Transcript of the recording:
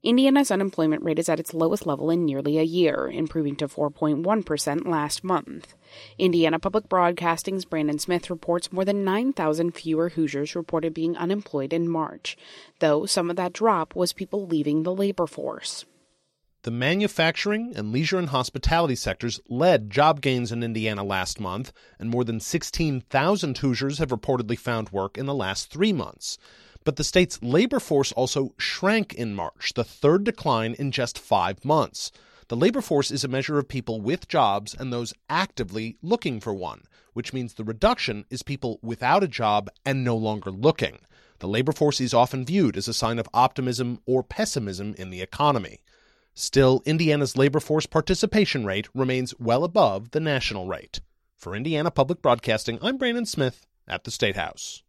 Indiana's unemployment rate is at its lowest level in nearly a year, improving to 4.1% last month. Indiana Public Broadcasting's Brandon Smith reports more than 9,000 fewer Hoosiers reported being unemployed in March, though some of that drop was people leaving the labor force. The manufacturing and leisure and hospitality sectors led job gains in Indiana last month, and more than 16,000 Hoosiers have reportedly found work in the last 3 months. But the state's labor force also shrank in March, the third decline in just 5 months. The labor force is a measure of people with jobs and those actively looking for one, which means the reduction is people without a job and no longer looking. The labor force is often viewed as a sign of optimism or pessimism in the economy. Still, Indiana's labor force participation rate remains well above the national rate. For Indiana Public Broadcasting, I'm Brandon Smith at the State House.